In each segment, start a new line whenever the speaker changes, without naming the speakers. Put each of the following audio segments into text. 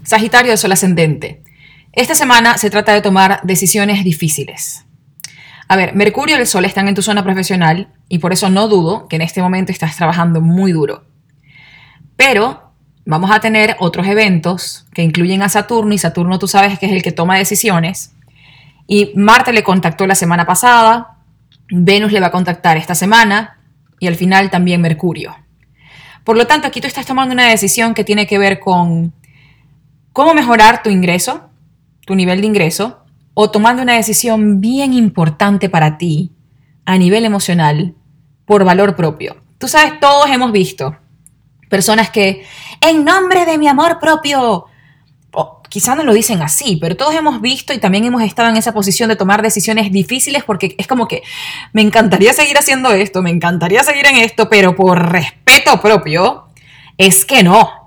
Sagitario de Sol ascendente. Esta semana se trata de tomar decisiones difíciles. A ver, Mercurio y el Sol están en tu zona profesional y por eso no dudo que en este momento estás trabajando muy duro. Pero vamos a tener otros eventos que incluyen a Saturno y Saturno tú sabes que es el que toma decisiones. Y Marte le contactó la semana pasada, Venus le va a contactar esta semana y al final también Mercurio. Por lo tanto, aquí tú estás tomando una decisión que tiene que ver con cómo mejorar tu ingreso, tu nivel de ingreso, o tomando una decisión bien importante para ti a nivel emocional por valor propio. Tú sabes, todos hemos visto personas que, en nombre de mi amor propio, o quizás no lo dicen así, pero todos hemos visto y también hemos estado en esa posición de tomar decisiones difíciles porque es como que me encantaría seguir haciendo esto, me encantaría seguir en esto, pero por respeto propio, es que no.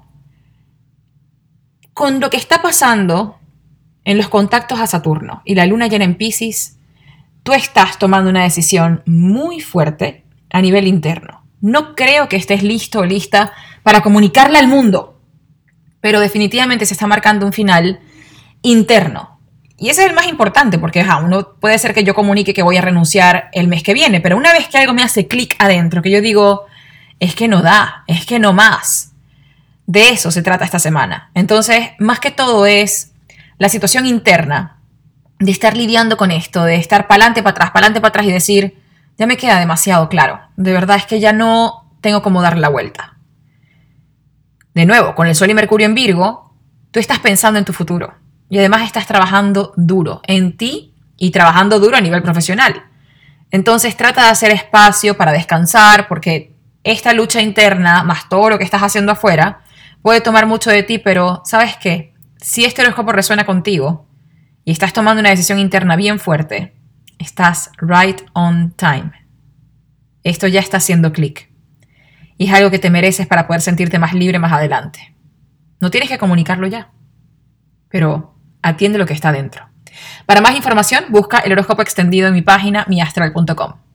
Con lo que está pasando en los contactos a Saturno y la luna llena en Piscis, tú estás tomando una decisión muy fuerte a nivel interno. No creo que estés listo o lista para comunicarla al mundo, pero definitivamente se está marcando un final interno. Y ese es el más importante, porque uno puede ser que yo comunique que voy a renunciar el mes que viene, pero una vez que algo me hace clic adentro, que yo digo, es que no da, es que no más. De eso se trata esta semana. Entonces, más que todo es la situación interna de estar lidiando con esto, de estar para adelante, para atrás y decir, ya me queda demasiado claro. De verdad es que ya no tengo cómo darle la vuelta. De nuevo, con el Sol y Mercurio en Virgo, tú estás pensando en tu futuro. Y además estás trabajando duro en ti y trabajando duro a nivel profesional. Entonces trata de hacer espacio para descansar porque esta lucha interna, más todo lo que estás haciendo afuera, puede tomar mucho de ti, pero ¿sabes qué? Si este horóscopo resuena contigo y estás tomando una decisión interna bien fuerte, estás right on time. Esto ya está haciendo clic. Y es algo que te mereces para poder sentirte más libre más adelante. No tienes que comunicarlo ya, pero atiende lo que está dentro. Para más información, busca el horóscopo extendido en mi página miastral.com.